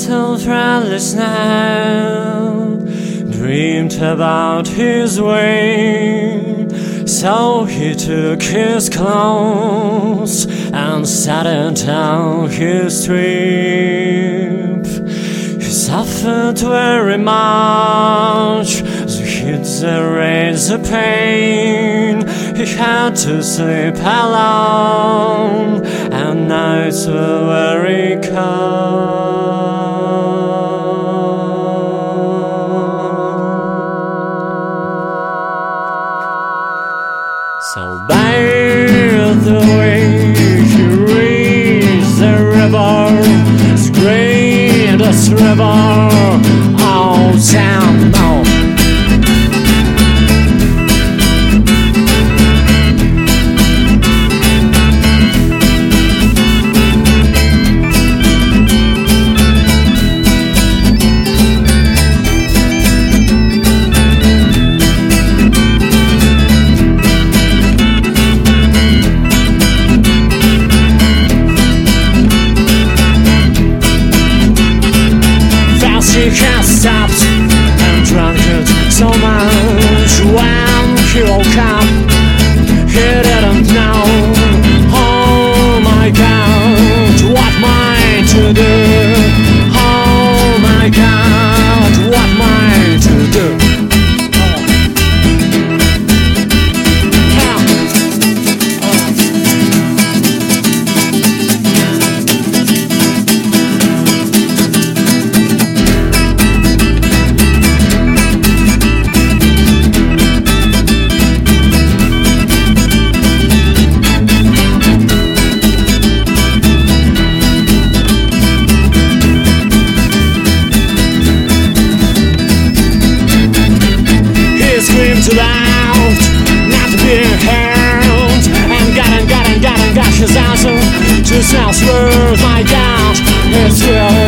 little friendless now dreamed about his way, so he took his clothes and started down his trip. He suffered very much, the heat, the rain, the pain. He had to sleep alone, and nights were very cold. So by the way he reached the river, the greatest river all town knows. He had stopped and drunk it so much. When he woke up, he didn't know. Oh my God, what am I to do? Oh my God, what am I to do? Loud, not to be heard, and got his answer to Southward, my God, it's real.